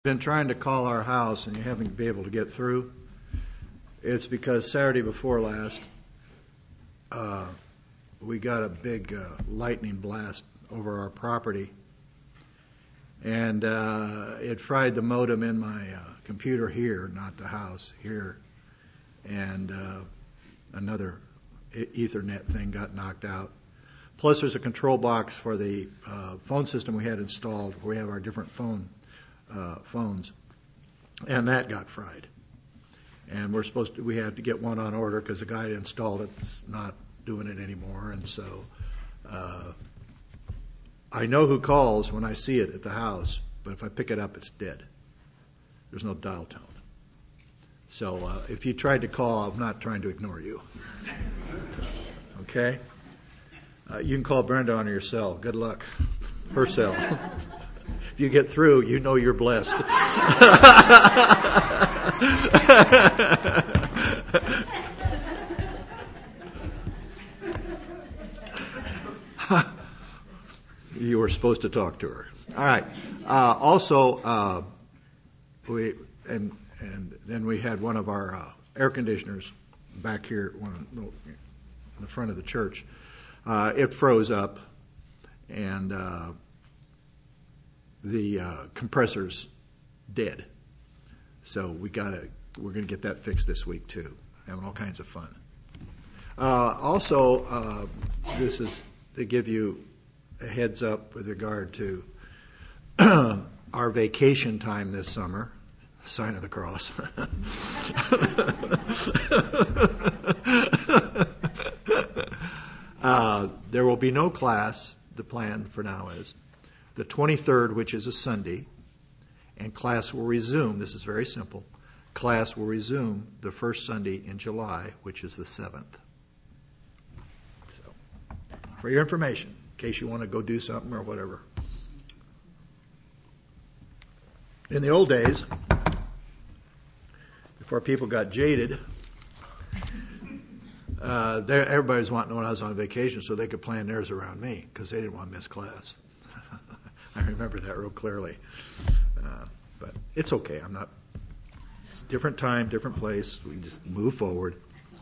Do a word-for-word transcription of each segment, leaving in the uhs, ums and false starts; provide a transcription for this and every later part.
Been trying to call our house and you haven't been able to get through. It's because Saturday before last, uh, we got a big uh, lightning blast over our property, and uh, it fried the modem in my uh, computer here, not the house, here, and uh, another Ethernet thing got knocked out. Plus, there's a control box for the uh, phone system we had installed, where we have our different phone Uh, phones, and that got fried. And we're supposed to, we had to get one on order because the guy that installed it's not doing it anymore. And so uh, I know who calls when I see it at the house, but if I pick it up, it's dead. There's no dial tone. So uh, if you tried to call, I'm not trying to ignore you. Okay? Uh, you can call Brenda on your cell. Good luck. Her cell. If you get through, you know you're blessed. You were supposed to talk to her. All right. Uh, also, uh, we and and then we had one of our uh, air conditioners back here, one in the front of the church. Uh, it froze up, and uh, the uh, compressor's dead. So we gotta, we're going to get that fixed this week too. Having all kinds of fun. Uh, also, uh, this is to give you a heads up with regard to our vacation time this summer. Sign of the cross. uh, there will be no class. The plan for now is the twenty-third, which is a Sunday, and class will resume. This is very simple. Class will resume the first Sunday in July, which is the seventh. So, for your information, in case you want to go do something or whatever. In the old days, before people got jaded, uh, everybody was wanting to know when I was on vacation so they could plan theirs around me because they didn't want to miss class. I remember that real clearly. Uh, but it's okay. I'm not. It's a different time, different place. We can just move forward.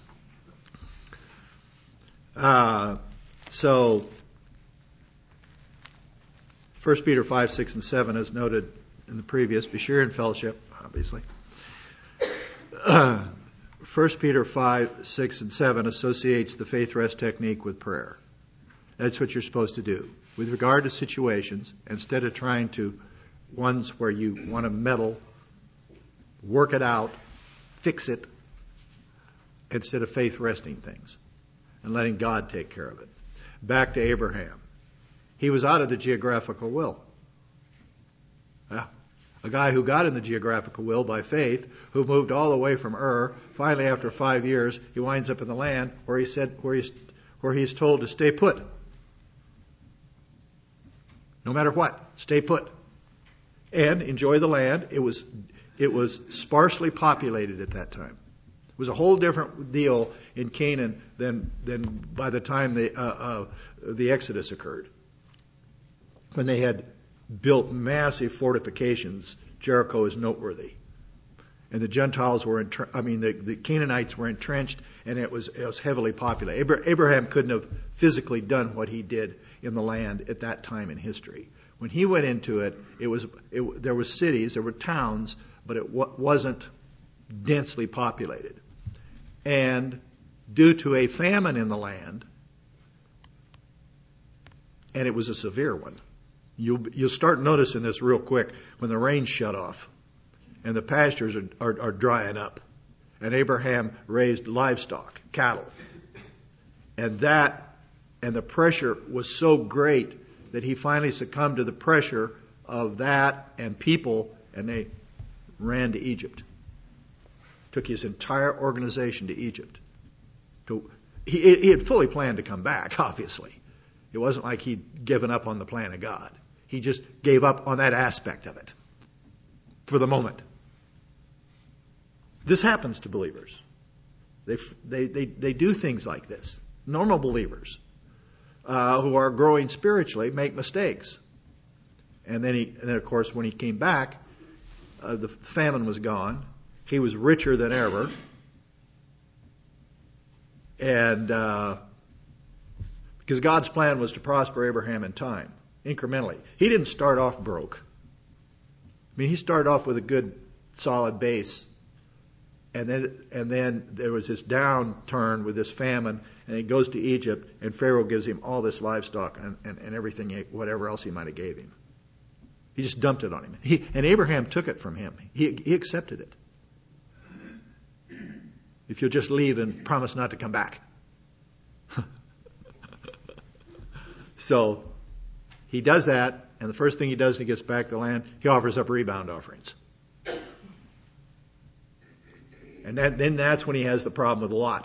Uh, so, First Peter five, six, and seven, as noted in the previous, be sure in fellowship, obviously. Uh, First Peter five, six, and seven associates the faith rest technique with prayer. That's what you're supposed to do. With regard to situations, instead of trying to, ones where you want to meddle, work it out, fix it, instead of faith resting things and letting God take care of it. Back to Abraham. He was out of the geographical will. Yeah. A guy who got in the geographical will by faith, who moved all the way from Ur. Finally, after five years, he winds up in the land where he said, where he's, where he's told to stay put. No matter what, stay put. And enjoy the land. It was it was sparsely populated at that time. It was a whole different deal in Canaan than than by the time the uh, uh, the Exodus occurred. When they had built massive fortifications, Jericho is noteworthy. And the Gentiles were, entr- I mean, the, the Canaanites were entrenched, and it was it was heavily populated. Abraham couldn't have physically done what he did in the land at that time in history. When he went into it, it was it, there were cities, there were towns, but it w- wasn't densely populated. And due to a famine in the land, and it was a severe one, you'll you'll start noticing this real quick when the rain shut off, and the pastures are, are, are drying up, and Abraham raised livestock, cattle, and that. And the pressure was so great that he finally succumbed to the pressure of that and people, and they ran to Egypt. Took his entire organization to Egypt. To, he, he had fully planned to come back, obviously. It wasn't like he'd given up on the plan of God. He just gave up on that aspect of it for the moment. This happens to believers. They, they, they, they do things like this. Normal believers. Uh, who are growing spiritually make mistakes. And then, he, and then, of course, when he came back, uh, the famine was gone. He was richer than ever. And uh, because God's plan was to prosper Abraham in time, incrementally. He didn't start off broke. I mean, he started off with a good, solid base. And then, and then there was this downturn with this famine, and he goes to Egypt, and Pharaoh gives him all this livestock and, and, and everything, whatever else he might have gave him. He just dumped it on him. He, and Abraham took it from him. He, he accepted it. If you'll just leave and promise not to come back. So he does that, and the first thing he does when he gets back to the land, he offers up rebound offerings. And that, then that's when he has the problem with Lot.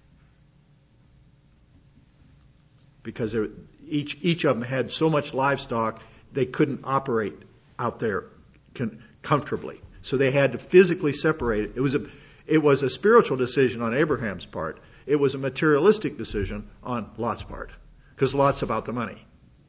Because there, each each of them had so much livestock, they couldn't operate out there con- comfortably. So they had to physically separate it. It was a it was a spiritual decision on Abraham's part. It was a materialistic decision on Lot's part. Because Lot's about the money.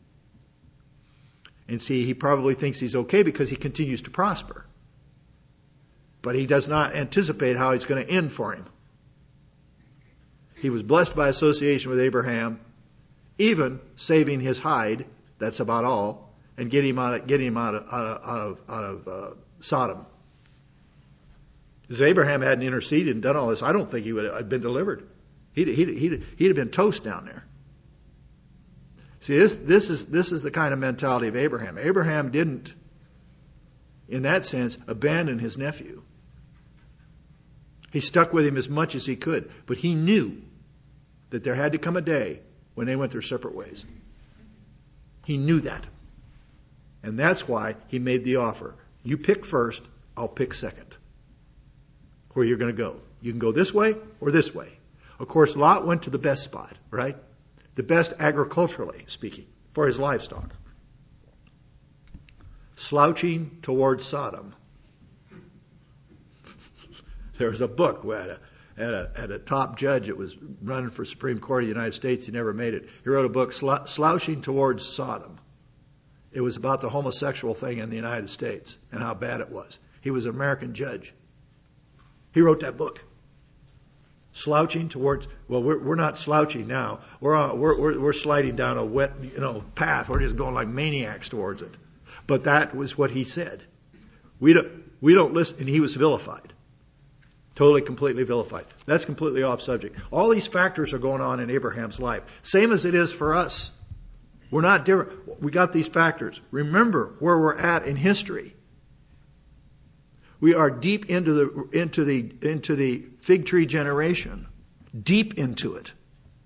And see, he probably thinks he's okay because he continues to prosper. But he does not anticipate how it's going to end for him. He was blessed by association with Abraham, even saving his hide, that's about all, and getting him out of, getting him out of, out of, out of, out of uh, Sodom. Because Abraham hadn't interceded and done all this, I don't think he would have been delivered. He'd, he'd, he'd, he'd have been toast down there. See, this, this is, this is the kind of mentality of Abraham. Abraham didn't, in that sense, abandon his nephew. He stuck with him as much as he could, but he knew that there had to come a day when they went their separate ways. He knew that. And that's why he made the offer. You pick first, I'll pick second. Where you're going to go. You can go this way or this way. Of course, Lot went to the best spot, right? The best agriculturally speaking, for his livestock. Slouching towards Sodom. There was a book at a, at a, at a top judge that was running for Supreme Court of the United States. He never made it. He wrote a book, Slouching Towards Sodom. It was about the homosexual thing in the United States and how bad it was. He was an American judge. He wrote that book. Slouching towards, well, we're, we're not slouching now. We're, on, we're, we're, we're sliding down a wet, you know, path. We're just going like maniacs towards it. But that was what he said. We don't, we don't listen, and he was vilified. Totally, completely vilified. That's completely off subject. All these factors are going on in Abraham's life. Same as it is for us. We're not different. We got these factors. Remember where we're at in history. We are deep into the into the into the fig tree generation. Deep into it.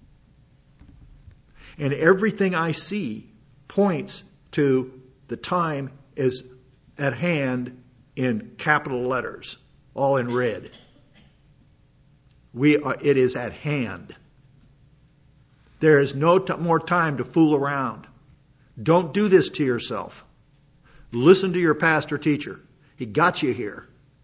And everything I see points to the time is at hand in capital letters, all in red. We are, it is at hand. There is no t- more time to fool around. Don't do this to yourself. Listen to your pastor teacher. He got you here.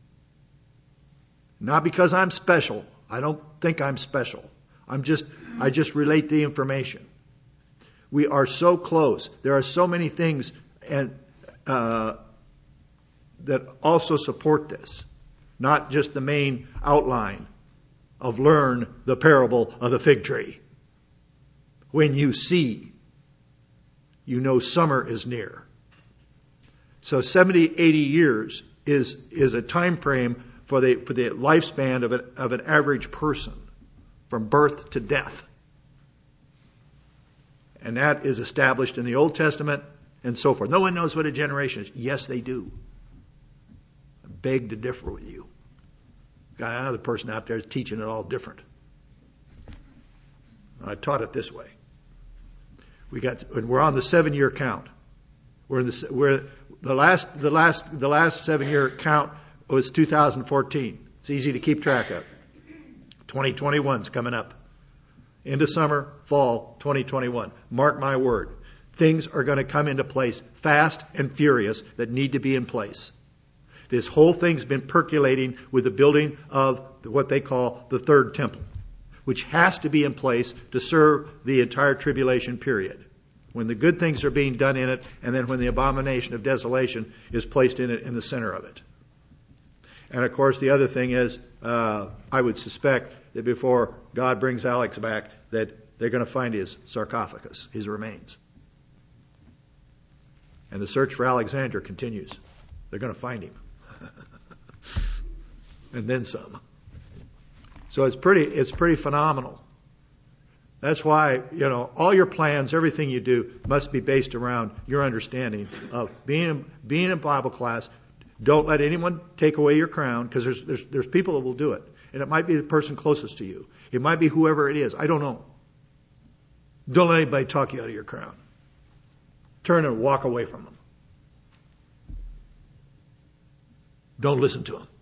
Not because I'm special. I don't think I'm special. I'm just, I just relate the information. We are so close. There are so many things and uh, that also support this. Not just the main outline of learn the parable of the fig tree. When you see, you know summer is near. So seventy, eighty years is, is a time frame for the, for the lifespan of, a, of an average person from birth to death. And that is established in the Old Testament and so forth. No one knows what a generation is. Yes, they do. I beg to differ with you. Got another person out there is teaching it all different. I taught it this way. We got, and we're on the seven-year count. We're in the we're the last the last the last seven-year count was two thousand fourteen. It's easy to keep track of. twenty twenty-one's coming up. End of summer, fall, twenty twenty-one. Mark my word. Things are going to come into place fast and furious that need to be in place. This whole thing's been percolating with the building of what they call the third temple, which has to be in place to serve the entire tribulation period. When the good things are being done in it, and then when the abomination of desolation is placed in it in the center of it. And of course, the other thing is, uh, I would suspect that before God brings Alex back, that they're going to find his sarcophagus, his remains. And the search for Alexander continues. They're going to find him. And then some. So it's pretty, it's pretty phenomenal. That's why, you know, all your plans, everything you do must be based around your understanding of being, being in Bible class. Don't let anyone take away your crown, because there's, there's, there's people that will do it. And it might be the person closest to you. It might be whoever it is. I don't know. Don't let anybody talk you out of your crown. Turn and walk away from them. Don't listen to them.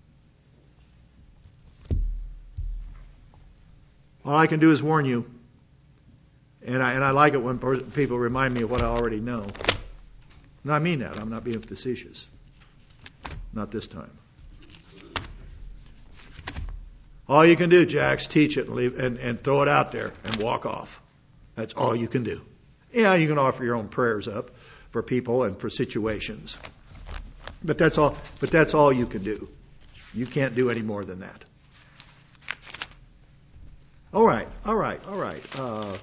All I can do is warn you. And I, and I like it when people remind me of what I already know. And I mean that. I'm not being facetious. Not this time. All you can do, Jax, teach it and, leave, and, and throw it out there and walk off. That's all you can do. Yeah, you can offer your own prayers up for people and for situations. But that's all, but that's all you can do. You can't do any more than that. All right, all right, all right. Uh,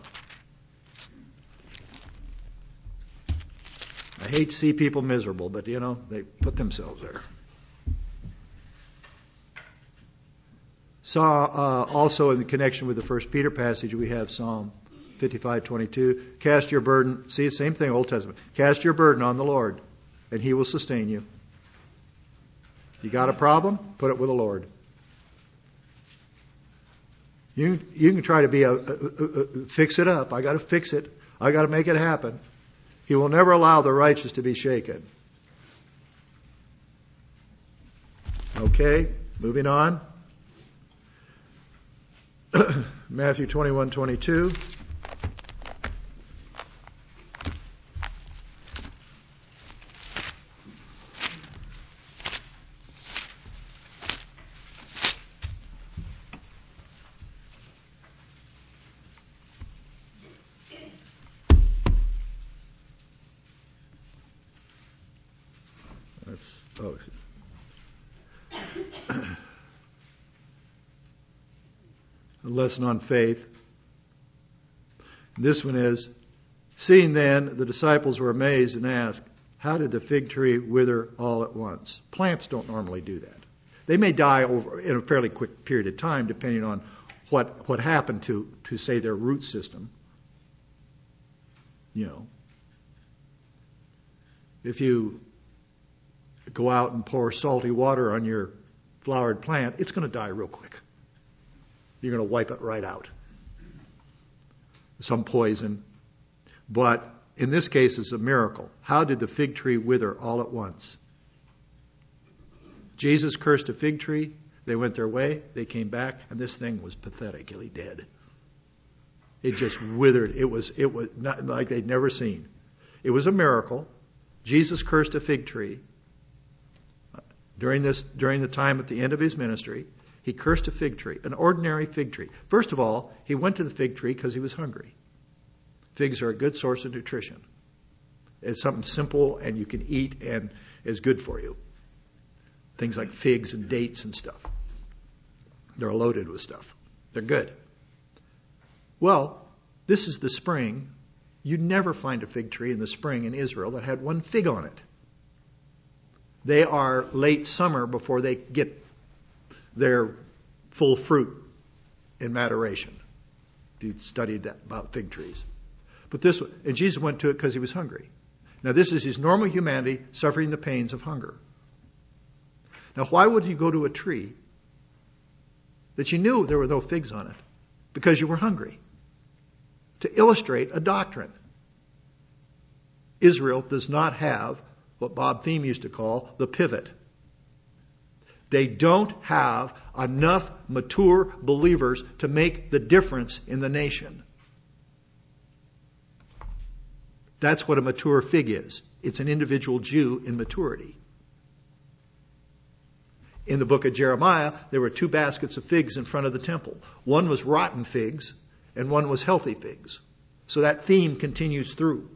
I hate to see people miserable, but, you know, they put themselves there. Saw uh, also in the connection with the First Peter passage, we have Psalm fifty-five twenty-two. Cast your burden. See, same thing, Old Testament. Cast your burden on the Lord, and He will sustain you. You got a problem? Put it with the Lord. You you can try to be a, a, a, a fix it up. I got to fix it. I got to make it happen. He will never allow the righteous to be shaken. Okay, moving on. Matthew twenty-one twenty-two. That's, oh, a lesson on faith. This one is, seeing then, the disciples were amazed and asked, how did the fig tree wither all at once? Plants don't normally do that. They may die over in a fairly quick period of time, depending on what what happened to, to say, their root system. You know, if you go out and pour salty water on your flowered plant, it's going to die real quick. You're going to wipe it right out. Some poison. But in this case, it's a miracle. How did the fig tree wither all at once? Jesus cursed a fig tree. They went their way. They came back, and this thing was pathetically dead. It just withered. It was it was not like they'd never seen. It was a miracle. Jesus cursed a fig tree during this during the time at the end of his ministry. He cursed a fig tree, an ordinary fig tree. First of all, he went to the fig tree because he was hungry. Figs are a good source of nutrition. It's something simple and you can eat and is good for you. Things like figs and dates and stuff. They're loaded with stuff. They're good. Well, this is the spring. You'd never find a fig tree in the spring in Israel that had one fig on it. They are late summer before they get their full fruit in maturation. If you studied that about fig trees. But this, and Jesus went to it because he was hungry. Now this is his normal humanity suffering the pains of hunger. Now why would you go to a tree that you knew there were no figs on it? Because you were hungry. To illustrate a doctrine. Israel does not have what Bob Thiem used to call the pivot. They don't have enough mature believers to make the difference in the nation. That's what a mature fig is. It's an individual Jew in maturity. In the book of Jeremiah, there were two baskets of figs in front of the temple. One was rotten figs and one was healthy figs. So that theme continues through.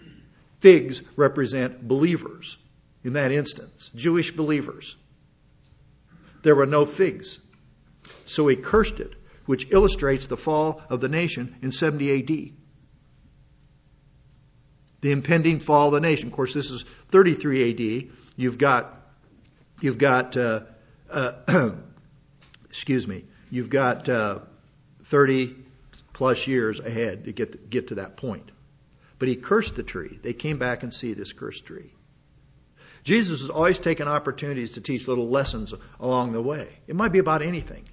Figs represent believers in that instance, Jewish believers. there were no figs. So he cursed it, which illustrates the fall of the nation in seventy A D. The impending fall of the nation. Of course, this is thirty-three A D. You've got, you've got, uh, uh, excuse me, you've got uh, thirty plus years ahead to get get to that point. But he cursed the tree. They came back and see this cursed tree. Jesus has always taken opportunities to teach little lessons along the way. It might be about anything.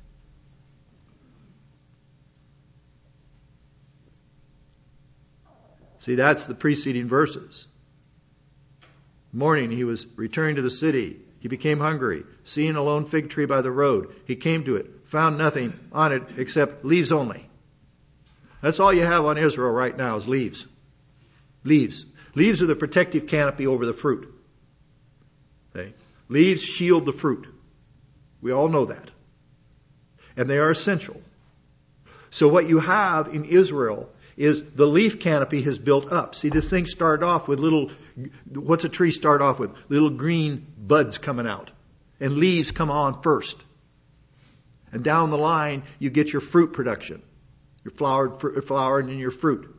See, that's the preceding verses. Morning, he was returning to the city. He became hungry. Seeing a lone fig tree by the road, he came to it, found nothing on it except leaves only. That's all you have on Israel right now is leaves. Leaves. Leaves are the protective canopy over the fruit. Okay? Leaves shield the fruit. We all know that. And they are essential. So what you have in Israel is the leaf canopy has built up. See, this thing started off with little, what's a tree start off with? Little green buds coming out. And leaves come on first. And down the line, you get your fruit production. Your flowered, flower and your fruit.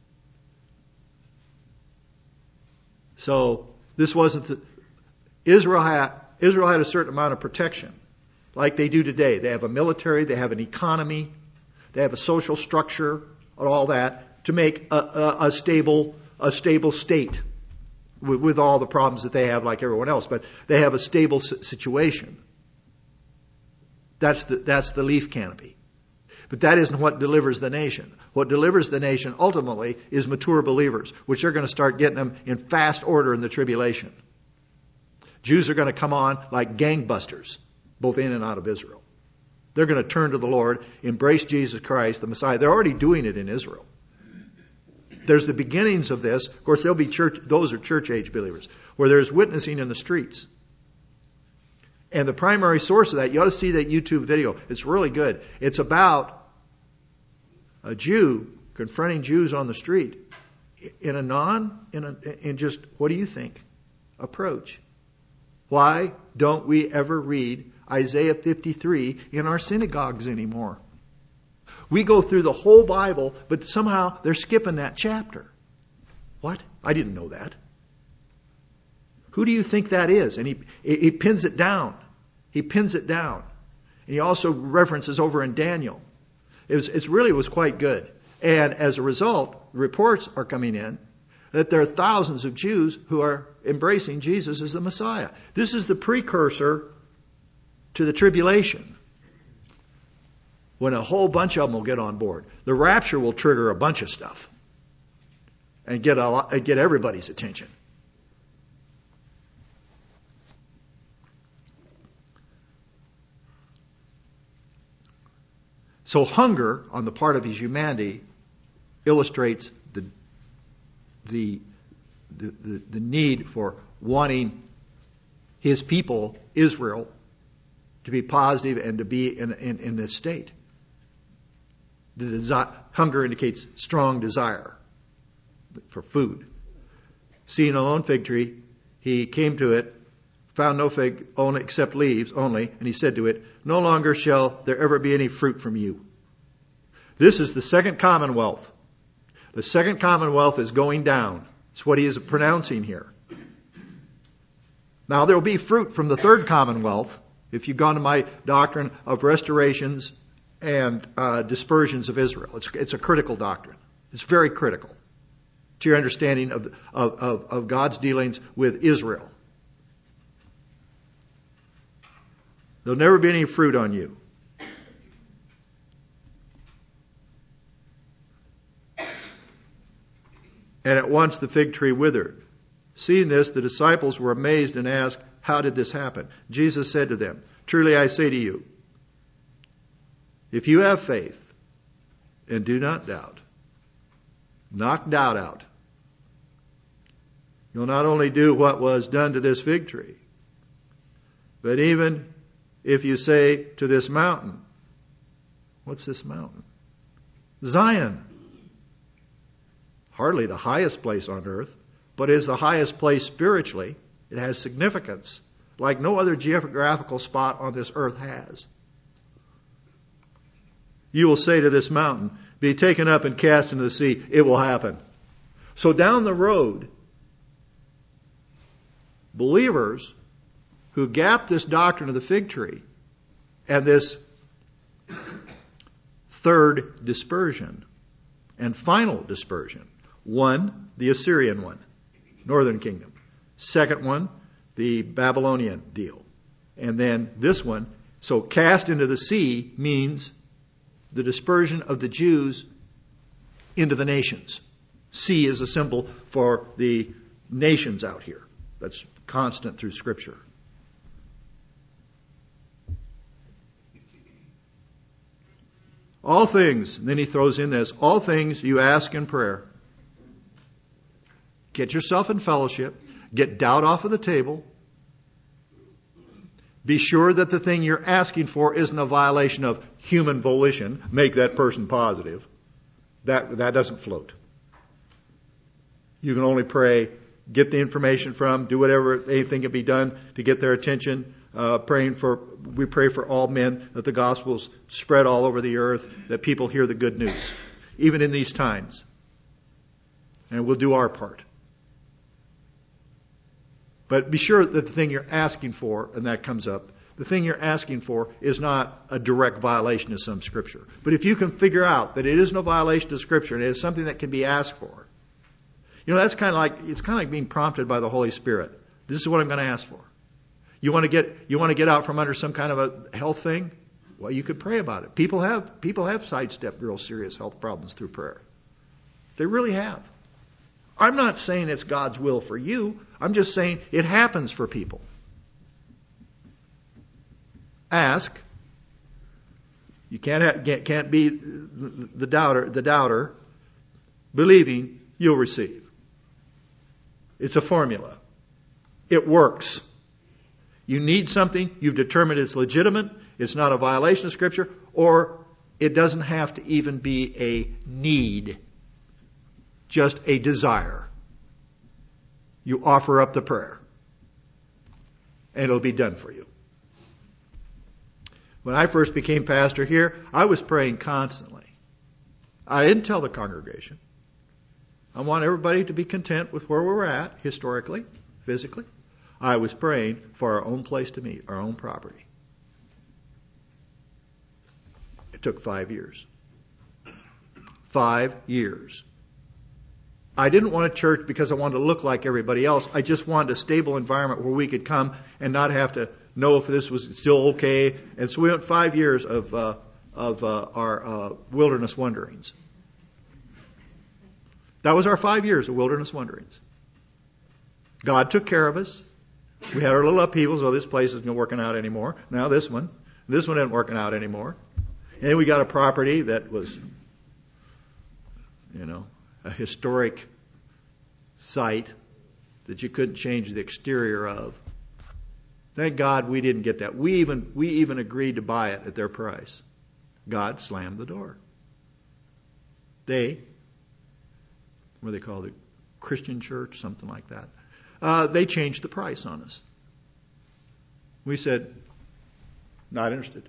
So, this wasn't, the, Israel had, Israel had a certain amount of protection. Like they do today. They have a military, they have an economy, they have a social structure, and all that, to make a, a, a stable, a stable state with, with all the problems that they have like everyone else. But they have a stable situation. That's the, that's the leaf canopy. But that isn't what delivers the nation. What delivers the nation ultimately is mature believers, which are going to start getting them in fast order in the tribulation. Jews are going to come on like gangbusters, both in and out of Israel. They're going to turn to the Lord, embrace Jesus Christ, the Messiah. They're already doing it in Israel. There's the beginnings of this. Of course, there'll be church, those are church age believers, where there's witnessing in the streets. And the primary source of that, you ought to see that YouTube video. It's really good. It's about a Jew confronting Jews on the street in a non, in a, in just, what do you think? Approach. Why don't we ever read Isaiah fifty-three in our synagogues anymore? We go through the whole Bible, but somehow they're skipping that chapter. What? I didn't know that. Who do you think that is? And he, he pins it down. He pins it down. And he also references over in Daniel. It was, it really was quite good. And as a result, reports are coming in that there are thousands of Jews who are embracing Jesus as the Messiah. This is the precursor to the tribulation, when a whole bunch of them will get on board. The rapture will trigger a bunch of stuff and get a lot, get everybody's attention. So hunger on the part of his humanity illustrates the the the, the, the need for wanting his people, Israel, to be positive and to be in, in, in this state. The desi- hunger indicates strong desire for food. Seeing a lone fig tree, he came to it, found no fig only except leaves only, and he said to it, "No longer shall there ever be any fruit from you." This is the second commonwealth. The second commonwealth is going down. It's what he is pronouncing here. Now there will be fruit from the third commonwealth. If you've gone to my doctrine of restorations and uh, dispersions of Israel, it's, it's a critical doctrine. It's very critical to your understanding of, of, of, of God's dealings with Israel. There'll never be any fruit on you. And at once the fig tree withered. Seeing this, the disciples were amazed and asked, "How did this happen?" Jesus said to them, "Truly I say to you, if you have faith and do not doubt," knock doubt out, "you'll not only do what was done to this fig tree, but even if you say to this mountain," what's this mountain? Zion. Hardly the highest place on earth, but is the highest place spiritually. It has significance. like no other geographical spot on this earth has. You will say to this mountain, be taken up and cast into the sea. It will happen. So down the road, believers who gap this doctrine of the fig tree and this third dispersion and final dispersion. One, the Assyrian one, northern kingdom. Second one, the Babylonian deal. And then this one, so cast into the sea means the dispersion of the Jews into the nations. Sea is a symbol for the nations out here. That's constant through Scripture. All things, and then he throws in this, all things you ask in prayer. Get yourself in fellowship. Get doubt off of the table. Be sure that the thing you're asking for isn't a violation of human volition. Make that person positive. That, that doesn't float. You can only pray, get the information from, do whatever, anything can be done to get their attention. Uh, praying for, we pray for all men that the gospel's spread all over the earth, that people hear the good news, even in these times. And we'll do our part. But be sure that the thing you're asking for, and that comes up, the thing you're asking for is not a direct violation of some Scripture. But if you can figure out that it is no violation of Scripture and it is something that can be asked for, you know, that's kind of like, it's kind of like being prompted by the Holy Spirit. This is what I'm going to ask for. You want to get, you want to get out from under some kind of a health thing? Well, you could pray about it. People have, people have sidestepped real serious health problems through prayer. They really have. I'm not saying it's God's will for you. I'm just saying it happens for people. Ask. You can't have, can't be the doubter. The doubter, believing, you'll receive. It's a formula. It works. You need something. You've determined it's legitimate. It's not a violation of Scripture, or it doesn't have to even be a need. Just a desire. You offer up the prayer. And it'll be done for you. When I first became pastor here, I was praying constantly. I didn't tell the congregation. I want everybody to be content with where we were at, historically, physically. I was praying for our own place to meet, our own property. It took five years. Five years. I didn't want a church because I wanted to look like everybody else. I just wanted a stable environment where we could come and not have to know if this was still okay. And so we went five years of uh, of uh, our uh, wilderness wanderings. That was our five years of wilderness wanderings. God took care of us. We had our little upheavals. Oh, this place isn't working out anymore. Now this one. This one isn't working out anymore. And we got a property that was, you know, a historic site that you couldn't change the exterior of. Thank God we didn't get that. We even we even agreed to buy it at their price. God slammed the door. They, what do they call it, Christian church, something like that. Uh, they changed the price on us. We said, not interested.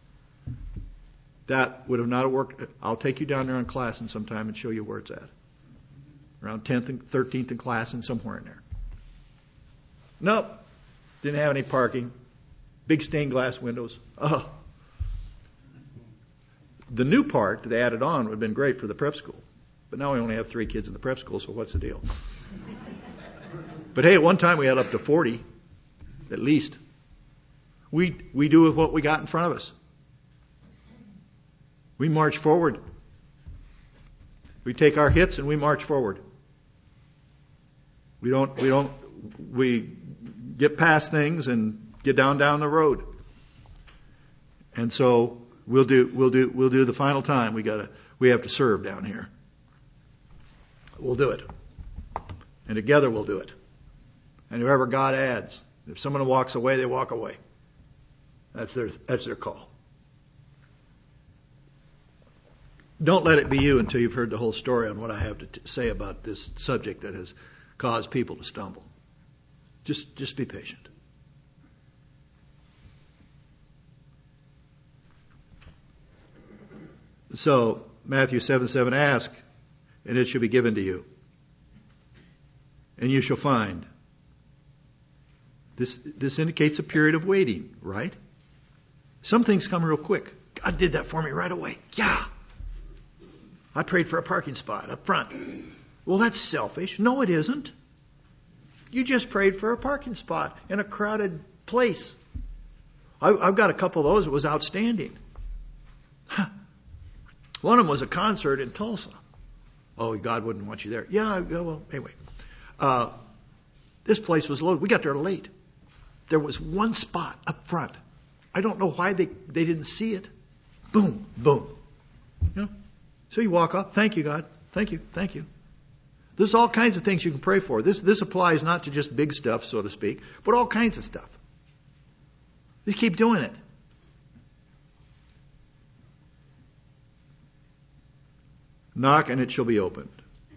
That would have not worked. I'll take you down there on Classen sometime and show you where it's at. Around tenth and thirteenth and Classen, somewhere in there. Nope. Didn't have any parking. Big stained glass windows. Oh. The new part that they added on would have been great for the prep school. But now we only have three kids in the prep school, so what's the deal? But hey, at one time we had up to forty, at least. We we do with what we got in front of us. We march forward. We take our hits and we march forward. We don't we don't we get past things and get down down the road. And so we'll do we'll do we'll do the final time. We gotta we have to serve down here. We'll do it. And together we'll do it. And whoever God adds, if someone walks away, they walk away. That's their that's their call. Don't let it be you until you've heard the whole story on what I have to t- say about this subject that has caused people to stumble. Just just be patient. So, Matthew seven seven, ask, and it shall be given to you. And you shall find. This, this indicates a period of waiting, right? Some things come real quick. God did that for me right away. Yeah. I prayed for a parking spot up front. Well, that's selfish. No, it isn't. You just prayed for a parking spot in a crowded place. I, I've got a couple of those that was outstanding. Huh. One of them was a concert in Tulsa. Oh, God wouldn't want you there. Yeah, well, anyway. Uh, this place was loaded. We got there late. There was one spot up front. I don't know why they, they didn't see it. Boom, boom. You know? So you walk up. Thank you, God. Thank you, thank you. There's all kinds of things you can pray for. This, this applies not to just big stuff, so to speak, but all kinds of stuff. Just keep doing it. Knock and it shall be opened.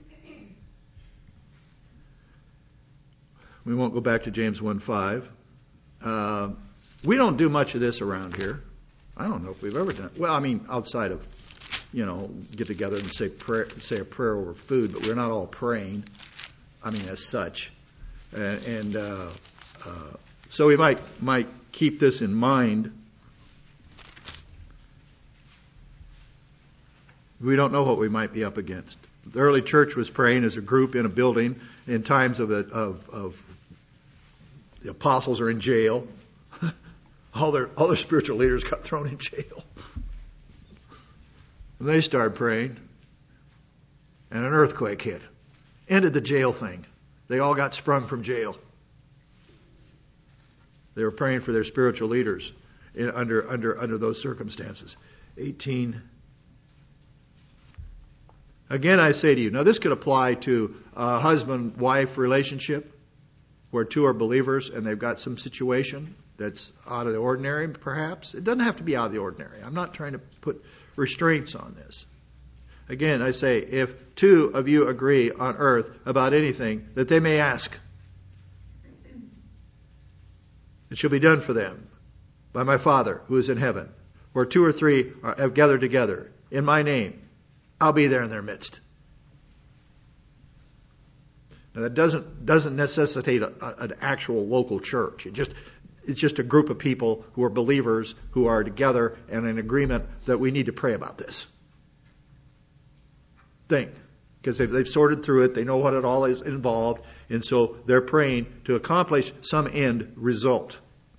We won't go back to James one five. Uh, we don't do much of this around here. I don't know if we've ever done it. Well, I mean, outside of, you know, get together and say prayer, say a prayer over food, but we're not all praying. I mean, as such. And, and uh, uh, so we might might keep this in mind. We don't know what we might be up against. The early church was praying as a group in a building in times of, a, of, of the apostles are in jail. all their all their spiritual leaders got thrown in jail. And they started praying, and an earthquake hit. Ended the jail thing. They all got sprung from jail. They were praying for their spiritual leaders in, under under under those circumstances. eighteen Again, I say to you, now this could apply to a husband-wife relationship where two are believers and they've got some situation that's out of the ordinary, perhaps. It doesn't have to be out of the ordinary. I'm not trying to put restraints on this. Again, I say, if two of you agree on earth about anything that they may ask, it shall be done for them by my Father who is in heaven. Where two or three are, have gathered together in my name, I'll be there in their midst. Now that doesn't doesn't necessitate a, a, an actual local church. It just it's just a group of people who are believers who are together and in agreement that we need to pray about this thing. Because they've, they've sorted through it, they know what it all is involved, and so they're praying to accomplish some end result.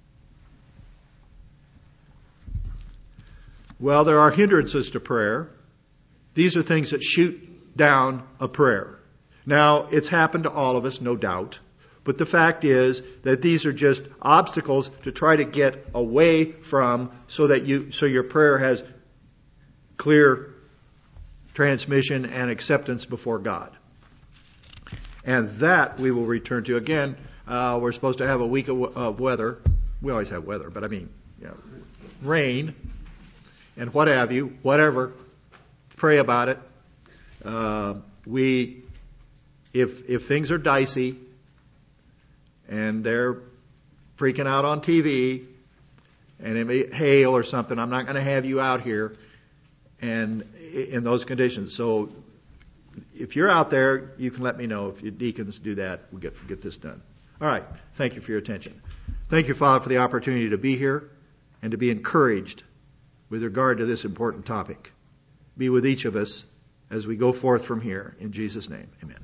Well, there are hindrances to prayer. These are things that shoot down a prayer. Now, it's happened to all of us, no doubt. But the fact is that these are just obstacles to try to get away from so that you, so your prayer has clear transmission and acceptance before God. And that we will return to. Again, uh, we're supposed to have a week of, of weather. We always have weather, but I mean, you know, rain and what have you, whatever. Pray about it. Uh, we, if if things are dicey and they're freaking out on T V and it may hail or something, I'm not going to have you out here and in those conditions. So if you're out there, you can let me know. If you deacons do that, we'll get get this done. All right. Thank you for your attention. Thank you, Father, for the opportunity to be here and to be encouraged with regard to this important topic. Be with each of us as we go forth from here. In Jesus' name, amen.